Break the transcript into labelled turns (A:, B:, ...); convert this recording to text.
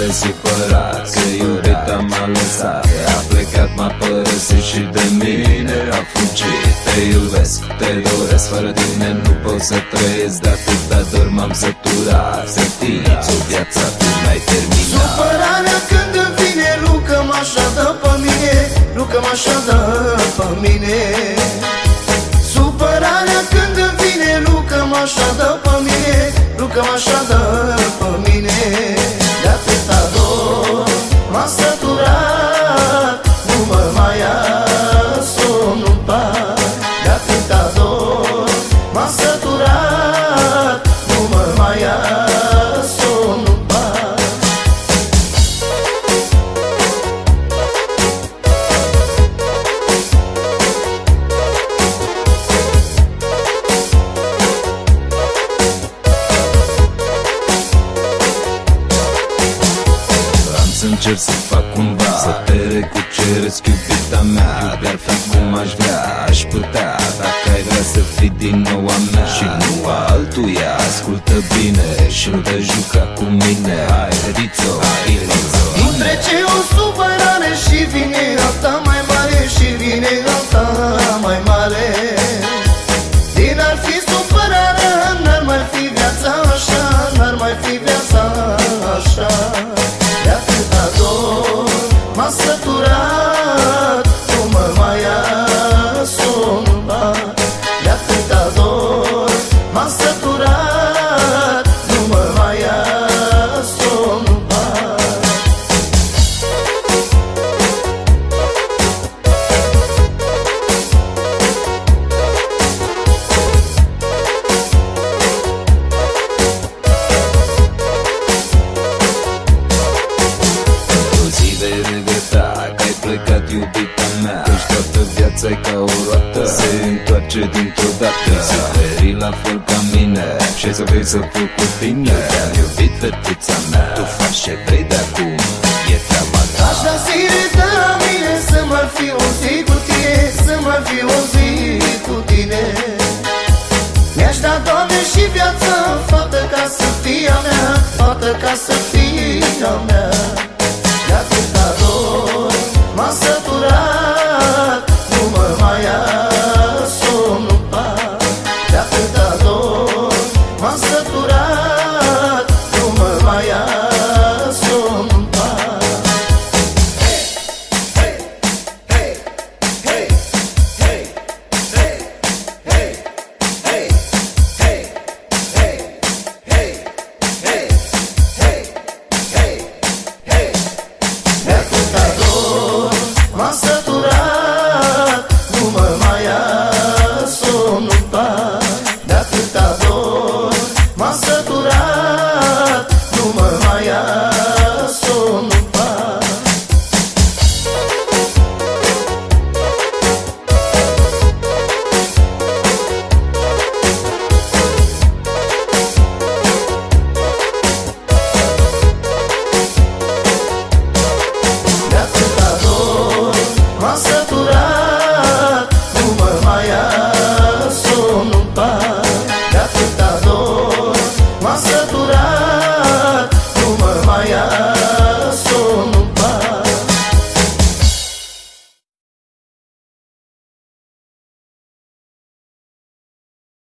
A: tare supărat că iubita m-a lăsat, a plecat, m-a părăsit și de mine a fugit. Te iubesc, te doresc, fără tine nu pot să trăiesc, de atâta dor m-am săturat. Fetițo, viața tu n-ai terminat.
B: Supărarea când îmi vine, rucă-mă așa dă pe mine, rucă-mă așa dă pe mine. Supărarea când îmi vine, rucă-mă așa dă pe mine, rucă-mă așa dă pe mine. De atâta dor m-am săturat, nu mă mai ia somnul par. De atâta dor m-am săturat, nu mă mai ia somnul par.
A: Să încerc să fac cumva să te recuceresc, iubita mea. Iubi-ar fi cum aș vrea, aș putea, dacă ai vrea să fii din nou a mea și nu a altuia. Ascultă bine și nu te juca cu mine. Hai, Fetițo,
B: Nu trece o supărare și vine alta mai mare, și vine alta mai mare. Din ar fi supărarea, n-ar mai fi viața așa, n-ar mai fi viața așa. De atâta dor m-am săturat, nu mă mai ia somnul bar. De atâta dor m-am săturat, nu mă mai ia somnul bar.
A: Iubita mea, căci toată viața e ca o roată, se întoarce dintr-o dată. Suferi la fel ca mine și să vrei să fiu cu tine. Te-am iubit, fetița mea, tu faci ce vrei de acum, e treaba ta.
B: Aș da zile de la mine să mai fi o zi cu tine, să mai fi o zi cu tine. Mi-aș da, Doamne, și viața, fată ca să fie a mea, fată ca să fie a mea. De atâta dor m-am săturat, nu mă mai ia somnul par. De atâta dor m-am săturat, nu mă mai ia somnul par. Hey, hey, hey, hey, hey, hey, hey, hey, hey, hey, hey, hey, hey, hey, hey. De atâta dor m-am săturat, nu mă mai ia somnul par. De atâta dor m-am săturat, nu mă mai ia somnul par. De atâta dor m-am săturat, nu mă mai ia somnul par. De atâta dor m-am săturat, nu mă mai ia